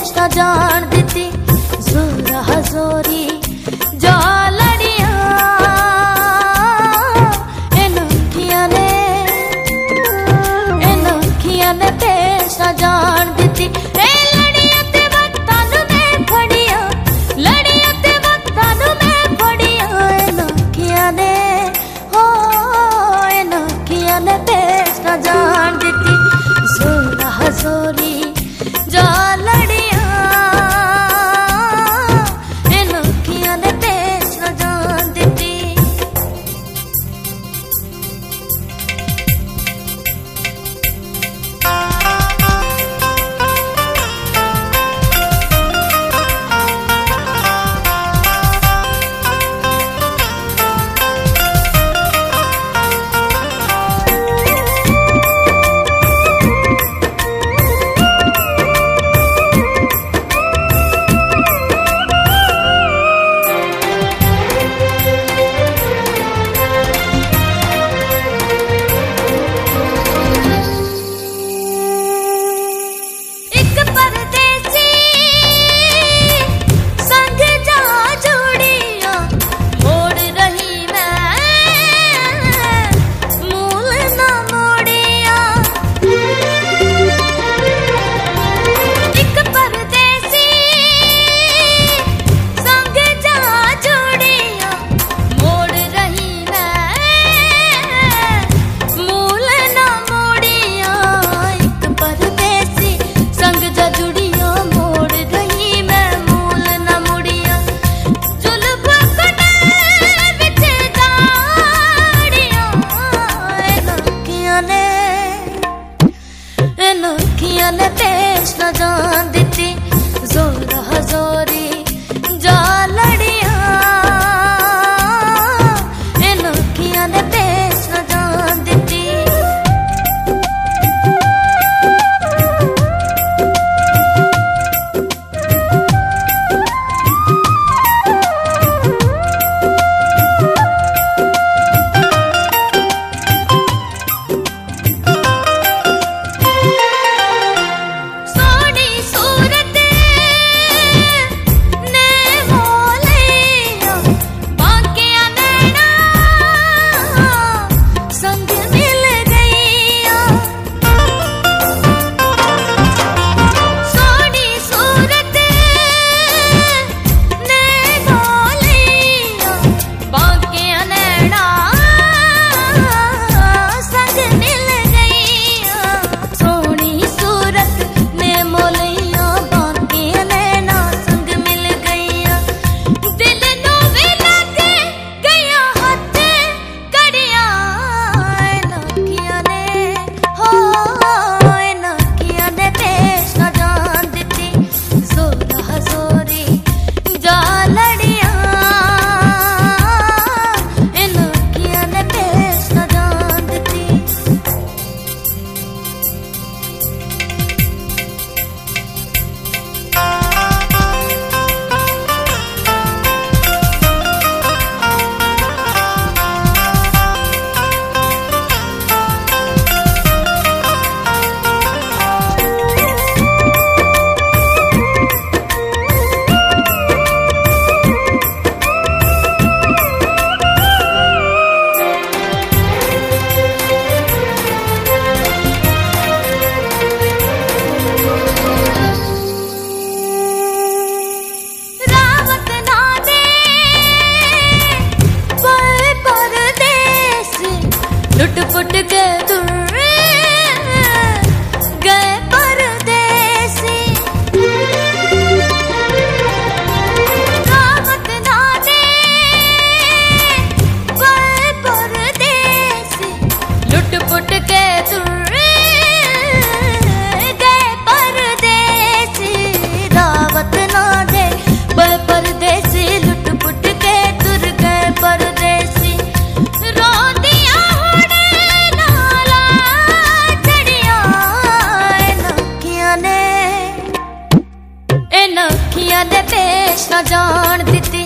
पेश न जान दिती जोरा हजोरी जो लड़िया इनखिया ने पेश न जान दिती लड़िया ते वक्तानु में फड़िया लड़िया ते वक्तानु में फड़िया इनखिया ने पेश न जान दिती जोरा हजोरी जो लड़िया इनखिया ने पेश न जान दिती। इनखिया ने पेश न जान दिती जोरा हजोरी जो लड़िया इनखिया ने पेश न जान दिती। लुट पुट के दूर गए परदेसी रावत नाने गए परदेसी लुट पुट के दूर गए परदेसी रावत नाने गए परदेसी लुट पुट के दूर गए परदेसी इनखिया ने पेश न जान दिती